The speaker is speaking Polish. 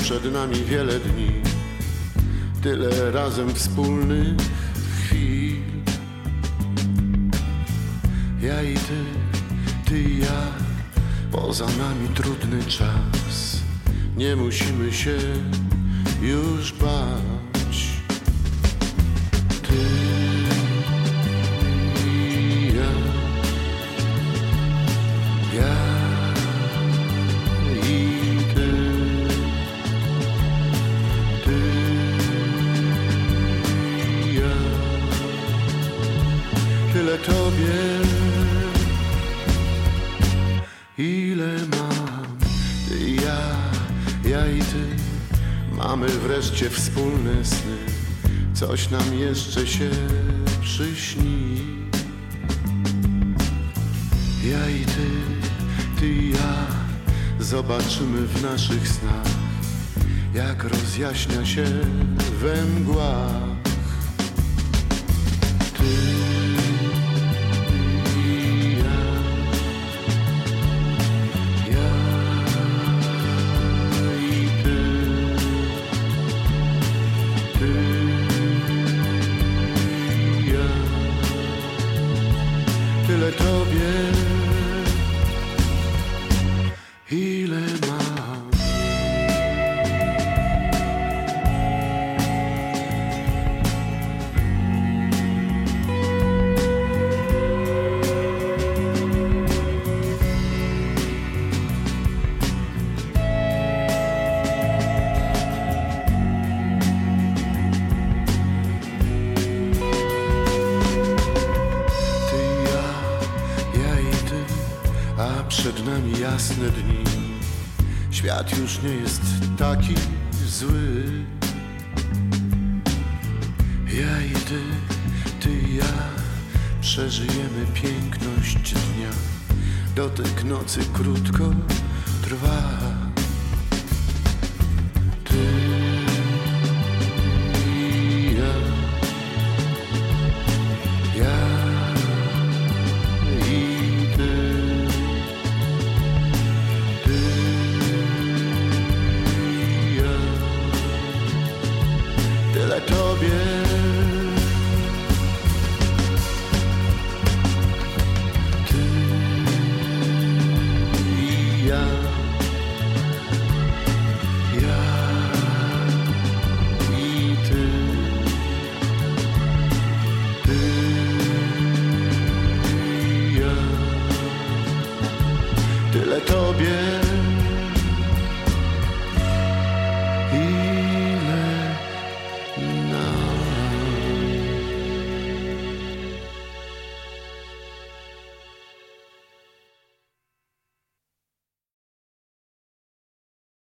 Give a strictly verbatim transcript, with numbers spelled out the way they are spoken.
przed nami wiele dni, tyle razem wspólnych chwil. Ja i ty, ty i ja, poza nami trudny czas. Nie musimy się już bać. Ty i ja, ja i ty, ty i ja. Tyle tobie, ile mam. Ty i ja, ja i ty, mamy wreszcie wspólne sny. Coś nam jeszcze się przyśni. Ja i ty, ty i ja, zobaczymy w naszych snach, jak rozjaśnia się we mgłach. Ty i ja, ja i ty, ty i ja. Tyle tobie, ile mam. A przed nami jasne dni. Świat już nie jest taki zły. Ja i ty, ty i ja, przeżyjemy piękność dnia. Dotyk nocy krótko trwa. Ty i ja, ja i ty. Tyle tobie, ty i ja.